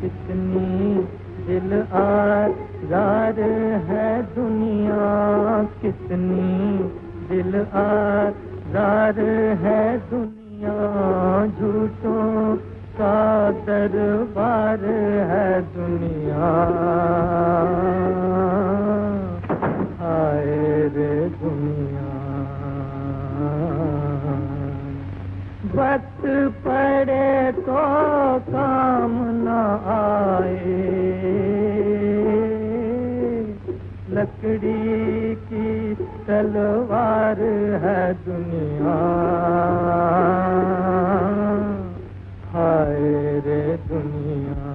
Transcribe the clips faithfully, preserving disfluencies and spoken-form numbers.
कितनी दिल आज़ार है दुनिया, कितनी दिल आज़ार है दुनिया, झूठों का दरबार है दुनिया। हाय रे दुनिया, वक्त पड़े तो काम न आए, लकड़ी की तलवार है दुनिया। हाय रे दुनिया,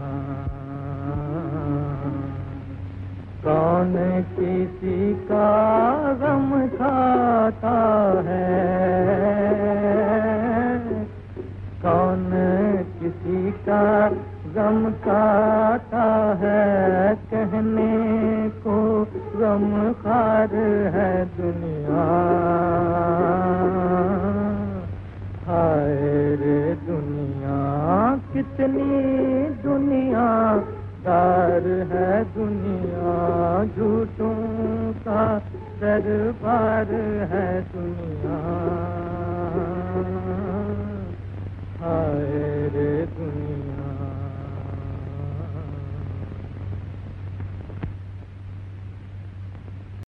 कौन किसी का गम खाता है, कौन किसी का गम खाता है, कहने को गमखार है दुनिया। हाय रे दुनिया, कितनी दुनिया दार है दुनिया, झूठों का दरबार है दुनिया।